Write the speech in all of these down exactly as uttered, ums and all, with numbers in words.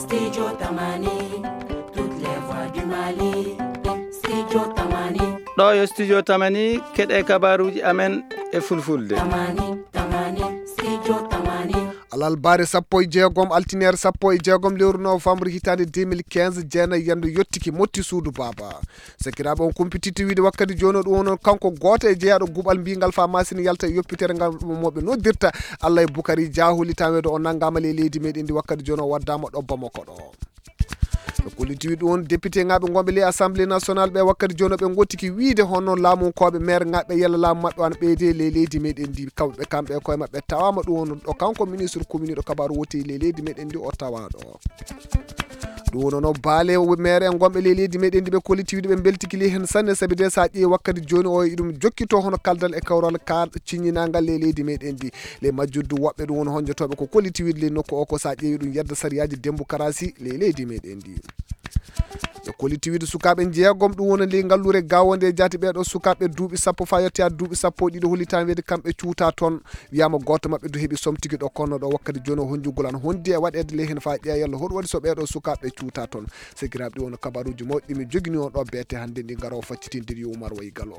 Studio Tamani, toutes les voix du Mali. Studio Tamani. ɗo yo studio Tamani keɗe kabaruji amen e fulfulde. Tamani, Tamani, Studio Tamani. alal bare sappo e jeegom altinaire sappo e jeegom lewru novembre hitande deux mille quinze jeenayi yendo yettiki motti suudu baba sakiraɓe on kumpititi wiide wakkati joni ɗum onon kanko goto e jeeyaɗo guɓal mbingal fa masine yalta e yoppitere ngal moɓe noddirta Allah e Boukary Diahuli tawedo o naggama le leydi meɗen ndi wakkati joni o waddama ɗo Bamako ɗo ɓe kollitiwi ɗum député ŋaɓe gonɓe le assemblée nationale ɓe wakkati joni ɓe gottiki wiide hono laamukoɓe maire ŋaɓe yalla laamu mabɓe wana ɓeyde le leydi meɗen ndi kamɓe kamɓe koye mabɓe tawama ɗum won ɗo kanko ministre commune ɗo kabaru woti le leydi meɗen ndi o tawa ɗo ɗum wono no baale maire en gonɓe le leydi meɗen ndi ɓe kollitiwiɗe ɓe beltikili hen sanne saabi de sa ƴeewi wakkati joni o ɗum jokkito hono kaldal e kawral ka ciññinagal le leydi meɗen ndi le majjuddu woɓɓe ɗum wono honjotoɓe ko kollitiwiɗe le nokku o ko sa ƴeewi ɗum yedda sariyaji démocratie le leydi meɗen ndi ɓe kollitiwiide sukaɓe jeegom ɗum woni le ngallure gawonde e jaati ɓeɗo sukaɓe duuɓi sappo fa yettaya duuɓi sappo ɗiɗo hollitani weede kamɓe cuuta toon wiyama goto mabɓe do heeɓi somtigi ɗo konno ɗo wakkati joni o honjugol an hondi e waɗede le hen fa ƴeeya yalla hoɗum waɗi so ɓeɗo sukaɓe cuuta toon segiraɓe ɗi woni kabaruji mawɗi ɗimi jogini on ɗo beete hande ɗi garo faccitinde Oumar Way Gallo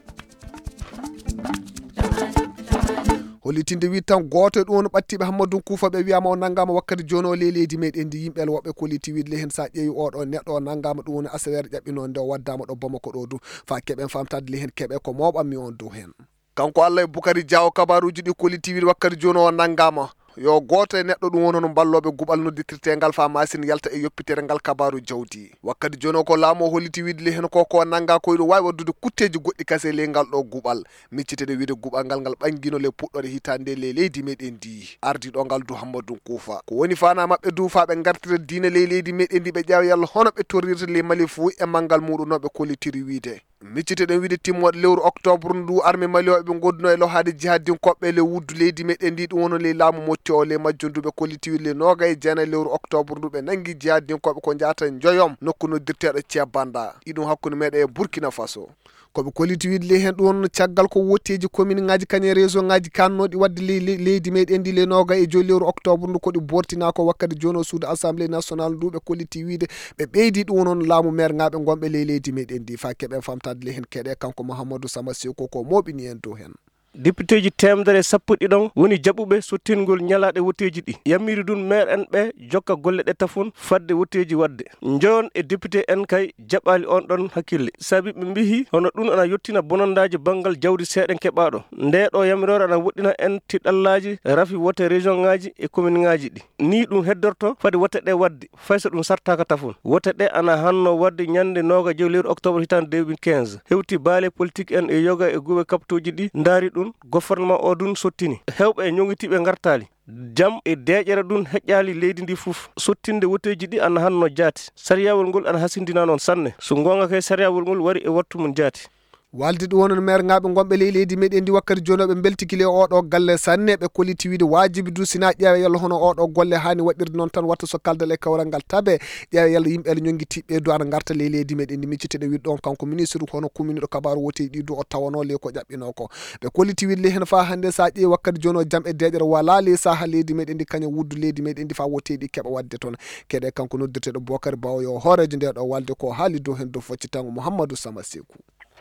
hollitinde wi tan goto e ɗum woni ɓattiɓe Hammadou Koufa ɓe wiyama o naggama wakkati joni o le leydi meɗen ndi yimɓe woɓɓe kolliti wiide le hen sa ƴeewi oɗo neɗɗo o naggama ɗum woni asawere ƴaɓɓino nde o waddama ɗo Bamako ɗo du fa keeɓen famtade le hen keeɓe ko mawɓanmi on dow hen kanko Allah e Boukary Dia o kabaruji ɗi kolliti wiide wakkati joni o naggama yo goto e neɗɗo ɗum wono no balloɓe guɓal nodditirtegal fa masine yalta e yoppitere ngal kabaru jawdi wakkati joni ko laamu o holliti wiide le hen koko nagga koye ɗum wawi waddude kutteji goɗɗi kase le ngal ɗo guɓal miccitede wiide guɓal ngal ngal ɓanguino le puɗɗore hitande le leydi meɗen ndi ardi ɗo ngal du Hammadou Koufa ko woni fana mabɓe du fa ɓe gartire diine le leydi meɗen ndi ɓe ƴeewa yalla hono ɓe torrirta le Mali fo e manggal muɗum noɓe kollitiri wiide miccite ɗen wiide timmoɗe lewru octobre ndu armé Mali o ɓe godduno e lohade jihadinkoɓɓe le wuddu leydi meɗen ndi ɗum wono le laamu motti o le majjunduɓe kollitiwi le noga e jeenayi lewru octobre ndu ɓe nanggui jihadinkoɓe ko jata joyom nokku noddirteɗo Thié Banda iɗum hakkude meɗe e Burkina Faso koɓe kollitiwiide le hen ɗum caggal ko wotteji commune ngaji kañe région ngaji kannoɗi wadde leydi meɗen ndi le noga e joyi lewru octobre ndu koɗi bortina ko wakkati joni o suudu assemblée nationale ndu ɓe kolliti wiide ɓe ɓeydi ɗum noon laamu maire ngaɓe gonɓe le leydi meɗen ndi fa keeɓen famtade le hen keeɗe kanko Mouhamadou Sama Seko ko moɓini en dow hen député ji temedere sappo ɗiɗon woni jaɓuɓe sottingol ñalaɗe woteji ɗi yammiri ɗum maire en ɓe jokka golle ɗe tafon fadde woteji wadde jon e député en kay jaɓali on ɗon hakkille saabi ɓe mbihi hono ɗum ana yettina bonondaji banggal jawdi seeɗen keɓaɗo nde ɗo yamirore ana woɗɗina en tiɗallaji rafi wote région ngaji e commune ngaji ɗi ni ɗum heddorto fade wote ɗe wadde fayso ɗum sartaka tafon wote ɗe ana hanno wadde ñande noga jew lewru octobre hitande deux mille quinze hewti baale politique en e yoga e guɓe kaptoji ɗi daari ɗum gouvernement o ɗum sottini hewɓe e ñoguitiɓe gartali jam e deƴere ɗum heƴƴali leydi ndi fof sottinde woteji ɗi ana hanno jaati sariyawol ngol ana hasindina noon sanne so gonga kay sariyawol ngol wari e wattu mum jaati walde ɗum wonon maire ngaɓe gonɓe le leydi meɗen ndi wakkati joni ɓe beltikile oɗo galle sanne ɓe kolliti wiide wajibi du sina ƴeewa yalla hono oɗo golle hani waɗirde noon tan watta so kaldal e kawral ngal taabe ƴeewa yalla yimɓe ñoguitiɓe du ana garta le leydi meɗen ndi micciteɗe wiide ɗon kanko ministre hono commune ɗo kabaru woteji ɗi du o tawano le ko ƴaɓɓino ko ɓe kolliti wiide le hen fa hande sa ƴeewi wakkati joni o jaam e deƴere wala le saha leydi meɗen ndi kañum wuddu leydi meɗen ndi fa woteɗi keeɓa wadde toon keɗe kanko noddirteɗo Boukary Bawo yo hoorejo nde ɗo walde ko haali dow hen dow foccitango Mouhamadou Sama Sekou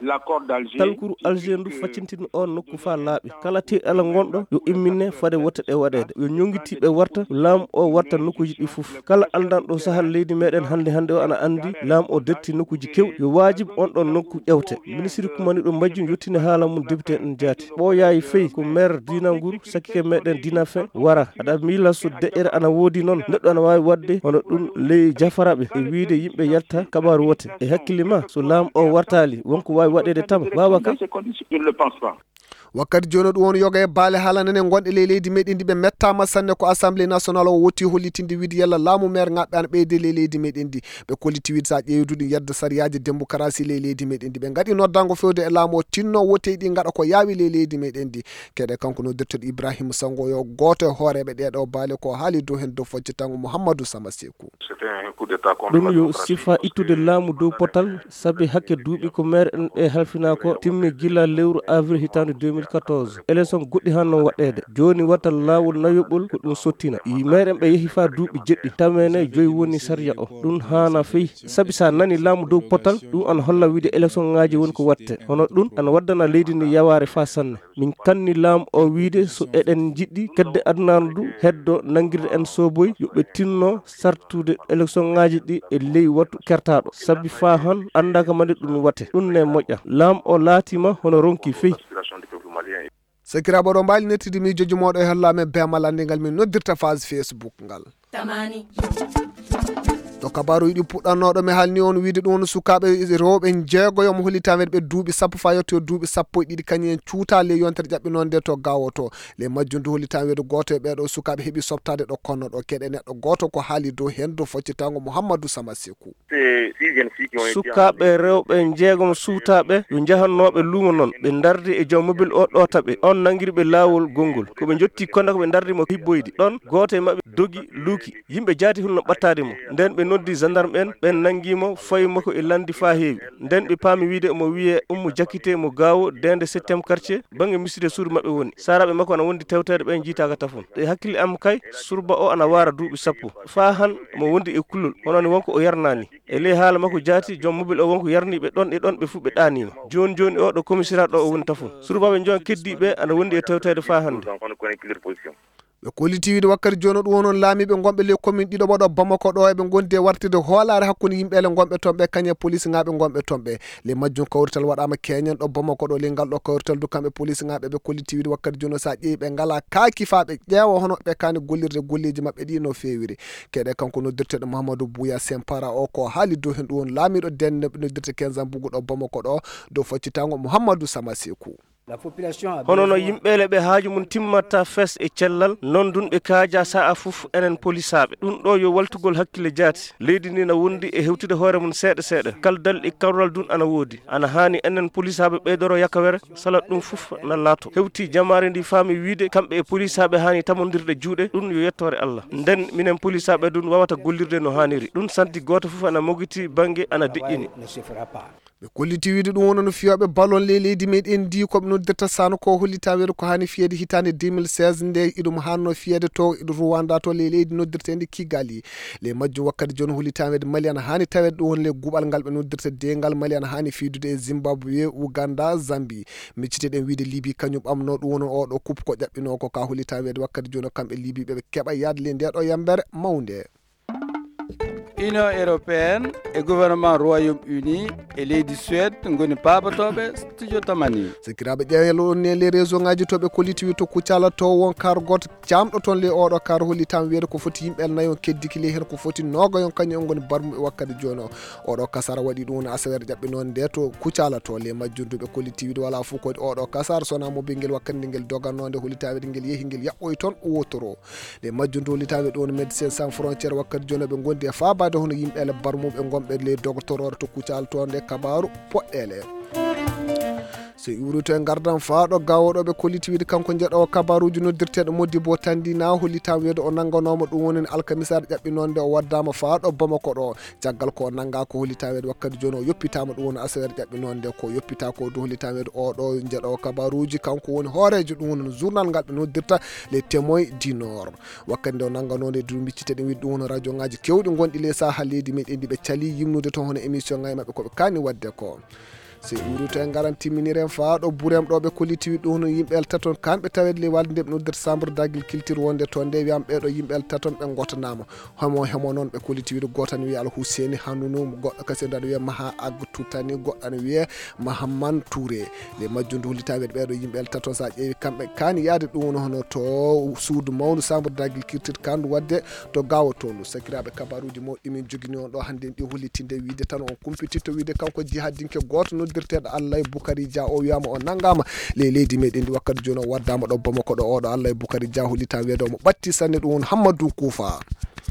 talkuru Alger ndu faccintino on nokku fa laaɓi kala tiɗala gonɗo yo immine fade wote ɗe waɗede yo ñoguitiɓe warta laamu o warta nokkuji ɗi foof kala aldanɗo sahal leydi meɗen hande hande o ana andi laamu o detti nokkuji kewɗi yo wajibi on ɗon nokku ƴewte ministre kumani ɗo majjum yettini haala mum député en jaati ɓooyayi feyi ko maire Dinagour sakkike meɗen Dina Fin wara aɗa miila so deƴƴere ana woodi noon neɗɗo ana wawi wadde hono ɗum ley jafaraɓe e wiide yimɓe yalta kabaru wote e hakkille ma so laamu o wartali wonko wawi waɗede tama wawa kay wakkati joni ɗum won yoga e baale haalanene gonɗe le leydi meɗen ndi ɓe mettama sanne ko assemblée nationale o woti hollitinde wiide yalla laamu maire ngaɓɓe ana ɓeyde le leydi meɗen ndi ɓe kolliti wiide sa ƴeewduɗi yedda sariyaji démocratie le leydi meɗen ndi ɓe gaɗi noddango fewde e laamu o tinno woteji ɗi gaɗa ko yaawi le leydi meɗen ndi keɗe kanko noddirteɗo Ibrahima Sango yo goto e hooreɓe ɗeɗo baale ko haali dow hen dow foccitango Mouhamadou Sama Sekou ɗum yo sifa ittude laamu dow potal saabi hakke duuɓi ko maire en e halfina ko timmi gila lewru avril hitande deux mille mille quatorze élection goɗɗi hanno waɗede joni wata lawol nayoɓol ko ɗum sottina meɗen ɓe yeehi fa duuɓi jeɗɗi tamene joyi woni sariya o ɗum hana feyi saabi sa nani laamu dow potal ɗum ana holla wiide élection ngaji woni ko watte hono ɗum ana waddana leydi ndi yaware fa sanne min kanni laamu o wiide so eɗen jiɗɗi kedde adunanu du heddo nangirde en soboy yoɓe tinno sartude élection ngaji ɗi e ley wattu kertaɗo saabi fa han andaka mande ɗum watte ɗum ne moƴƴa laamu o laatima hono ronki feyi sakiraɓe ɗo mbaali nettide miijoji moɗo e hollamen bemal andigal min noddirta phase Facebook ngal tamani to kabaru yiɗi puɗɗannoɗo mi halni on wiide ɗum sukaɓe rewɓe jeegoyo mo holitameɗe ɓe duuɓi sappo fa yetto duuɓi sappo e ɗiɗi kañum en cuuta le yontere ƴaɓɓinonde to gawo to le majjunde holitameɗe goto e ɓeɗo sukaɓe heeɓi sobtade ɗo konno ɗo keɗe neɗɗo goto ko haali dow hen do foccitango Mouhamadou Sama Sekou sukaɓe rewɓe jeegom suutaɓe yo jahannoɓe luumo noon ɓe dardi e joom mobile o ɗotaɓe on nangiriɓe lawol gongol koɓe jotti konda koɓe dardimo hibboyde ɗon goto e mabɓe dogi luuki yimɓe jaati hunno ɓattade mo nden ɓe noddi gendarme en ɓen nanguimo fayi makko e landi fa heewi nden ɓe paami wiide mo wiye ummo jakite mo gawo dende septiéme quartier bange miside suudu mabɓe woni saraɓe makko ana wondi tewtede ɓen jiitaka tafon e hakkille am kay surba o ana wara duuɓi sappo fa han mo wondi e kullol honone wonko o yarnani e ley haala makko jaati joom mobile o wonko yarniɓe ɗon e ɗon ɓe fu ɓe ɗanima joni joni o ɗo commissariat ɗo o woni tafon surbaɓe jon keddiɓe ana wondi e tewtede fa hande ɓe koliti wiide wakkati joni ɗum wonon laamiɓe gonɓe ley commune ɗiɗo ɓoɗo Bamako ɗo eɓe gondi e wartide hoolare hakkude yimɓele gonɓe toon ɓe kañe police ŋaɓe gonɓe toon ɓe le majjum kawrital waɗama keñen ɗo Bamako ɗo le ngal ɗo kawrital du kamɓe police ŋaɓe ɓe koliti wiide wakkati joni sa ƴeewi ɓe ngala kaaki fa ɓe ƴeewa hono ɓe kani gollirde golleji mabɓe ɗi no fewiri keɗe kanko noddirteɗo Mahamadou Bouya Sempara o ko haali dow hen ɗum won laamiɗo denne noddirte quinze ans bugu ɗo Bamako ɗo dow faccitango Mouhamadou Sama Sekou hono no yimɓele ɓe haaju mum timmata fes e cellal non dun ɓe kaaja sa'a fof enen polisaɓe ɗum ɗo yo waltugol hakkille jaati leydi ndi na wondi e hewtude hoore mum seeɗa seeɗa kala dalɗi kawral dun ana woodi ana hani enen polisaɓe ɓeydoro yakkawere salat ɗum fof na laato hewti jamare ndi faami wiide kamɓe e polisaɓe hani tamodirde juuɗe ɗum yo yettore Allah nden minen polisaɓe dun wawata gollirde no haniri ɗum santi goto fof ana mogiti banggue ana deƴƴini ɓe kolliti wiide ɗum wono no fiyoɓe ballon ley leydi meɗen ndi koɓe noddirta sano ko hollitawede ko hani fiyede hitande deux mille seize nde iɗum hanno fiyede to Rwanda to ley leydi noddirtede Kigali le majjum wakkati joni hollitawede Mali ana hani tawede ɗum won le guɓal ngal ɓe noddirta dengal Mali ana hani fidude e Zimbabwe Uganda Zambie micciteɗen wiide Libye kañum ɓamno ɗum wono oɗo coupe ko ƴaɓɓino ko ka hollitawede wakkati joni kamɓe Libye ɓeɓe keɓa yaade le ndeɗo yambere mawde Union européenne e gouvernement Royaume-Uni e leydi Suède ngoni pabatoɓe studio tamani sikiraɓe ƴeewlo ne les réseau ngaji to ɓe kolliti wi to kuccala to won kar goto jamɗo toon le oɗo kar holli tan wiide ko foti yimɓe nayon keddiki le hen ko foti nogayon kañum ngoni barmu e wakkati joni o oɗo kasara waɗi ɗum no asawere ƴaɓɓinode nde to kuccala to le majjunduɓe kolliti wiide wala fof ko oɗo kasara sona moɓe ngel wakkati ngel dogannode hollitawede ngel yeehi ngel yaɓɓoy toon wotoro le majjundu hollitaɓe ɗon médecin sans frontiére wakkati joni ɓe gondi e fabade hono yimɓele barmuɓe gonɓe le doctorore to kuccal toon nde kabaru poɗɗele so iwrito e gardan faaɗo gawoɗo ɓe kolliti wiide kanko jeeɗo kabaruji noddirteɗo Modibo Tandina hollitam wiide o nanganoma ɗum woni alkamisare ƴaɓɓinonde o waddama faaɗo Bamako ɗo caggal ko nanga ko hollita wiide wakkati joni o yoppitama ɗum woni asawere ƴaɓɓinonde ko yoppita ko do hollita wiide oɗo jeeɗo kabaruji kanko woni hoorejo ɗum woni journal ngal ɓe noddirta les témoins du nord wakkati nde o nanganode du micciteɗen wiide ɗum woni radio ngaji kewɗi gonɗi le saha leydi meɗen ndi ɓe cali yimnude toon hono émission ngaji mabɓe koɓe kani wadde ko si uruto en garan timminiren faaɗo ɓuurem ɗo ɓe kolliti wi ɗum no yimɓel taton kamɓe tawede le walde nde ɓe noddirta chambre d'agriculture wonde toon nde wiyama ɓeɗo yimɓel taton ɓe gotanama homo hemo noon ɓe kolliti wiide goto ne wiya Alhousseni Hanounou goɗɗo kasi aɗa wiya Maha Agou Toutani goɗɗo ne wiya Mahamane Touré le majjunde hollitawede ɓeɗo yimɓel taton sa ƴeewi kamɓe kani yaade ɗum no hono to suudu mawdu chambre d'agriculture kandu wadde to gawo tondu sakiraɓe kabaruji moɗɗi min jogini on ɗo hande ɗi hollitinde wiide tan on kumpititto wiide kanko jihadinke goto noddirteɗo Allah e Boukary Dia o wiyama o nangama le leydi meɗen ndi wakkati joni o waddama ɗo Bamako ɗo oɗo Allah e Boukary Dia hollita wiide omo ɓatti sanne ɗum won Hammadou Koufa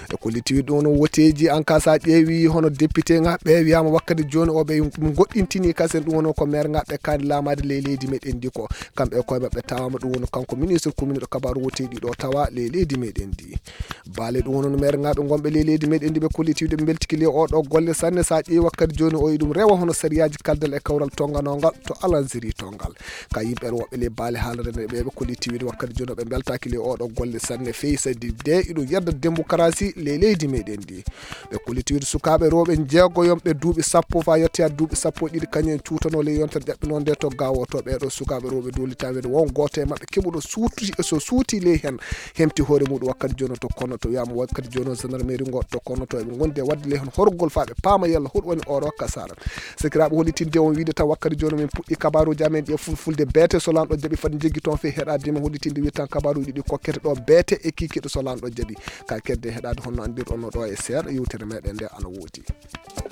e kollitiwi ɗon woteji en cas sa ƴeewi hono député ŋaɓɓe wiyama wakkati joni o ɓe goɗɗintini kasen ɗum woni ko maire ŋaɓɓe kandi lamade ley leydi meɗen ndi ko kamɓe koye maɓɓe tawama ɗum woni kanko ministre commune ɗo kabaru woteɗi ɗo tawa ley leydi meɗen ndi baale ɗum woni maire ŋaɓɓe gonɓe ley leydi meɗen ndi ɓe kollitiwde ɓe beltiki ley oɗo golle sanne sa ƴeewi wakkati joni o e ɗum rewa hono sériyaji kaldal e kawral tonganogal to alanziri tongal ka yimɓe woɓɓe ley baale haalade ɓe ɓe kollitiwide wakkati joni ɓe beltaki ley oɗo golle sanne feyi sadi de iɗum yedda démocratie ley leydi meɗen ndi ɓe kollitiwide sukaɓe rewɓe jeegoyomɓe duuɓi sappo fa yetti ha duuɓi sappo ɗiɗi kañum cutano ley yontere ƴaɓɓinode nde to gawo to ɓeɗo sukaɓe rewɓe duulitawede won goto e mabɓe keɓuɗo suuti so suuti ley hen hemti hoore muɗum wakkati joni to kono to wiyama wakkati joni gendarmerie ngo to kono to eɓe gondi e wadde ley hen horgol fa ɓe paama yalla hoɗum woni oɗo kasara sikiraɓe hollitinde on wiide taw wakkati joni min puɗɗi kabaruji amen ɗi e fulfulde beete so lanɗo jaaɓi fadi jeggi toon fe heɗadima hollitinde wi tan kabaruji ɗi kokkete ɗo beete e kikiɗe so lanɗo jaaɓi ka kedde heɗade honno andir onno ɗo e seeɗa yewtere meɗen nde ana woodi